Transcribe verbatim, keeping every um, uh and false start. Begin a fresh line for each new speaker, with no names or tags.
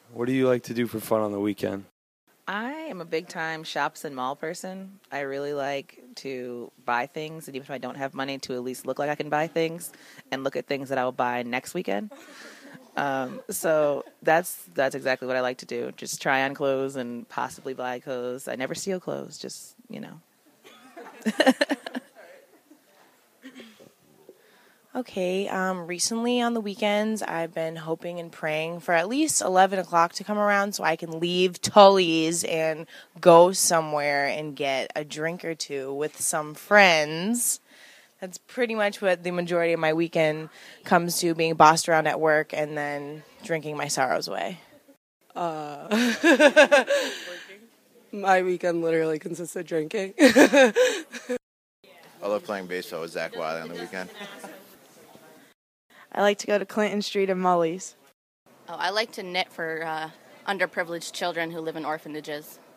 What do you like to do for fun on the weekend?
I am a big time shops and mall person. I really like to buy things, and even if I don't have money, to at least look like I can buy things and look at things that I will buy next weekend. Um, so that's that's exactly what I like to do. Just try on clothes and possibly buy clothes. I never steal clothes, just, you know.
Okay, um, recently on the weekends, I've been hoping and praying for at least eleven o'clock to come around so I can leave Tully's and go somewhere and get a drink or two with some friends. That's pretty much what the majority of my weekend comes to, being bossed around at work and then drinking my sorrows away.
Uh, my weekend literally consists of drinking.
I love playing baseball with Zach Wiley on the weekend.
I like to go to Clinton Street and Mully's.
Oh, I like to knit for uh, underprivileged children who live in orphanages.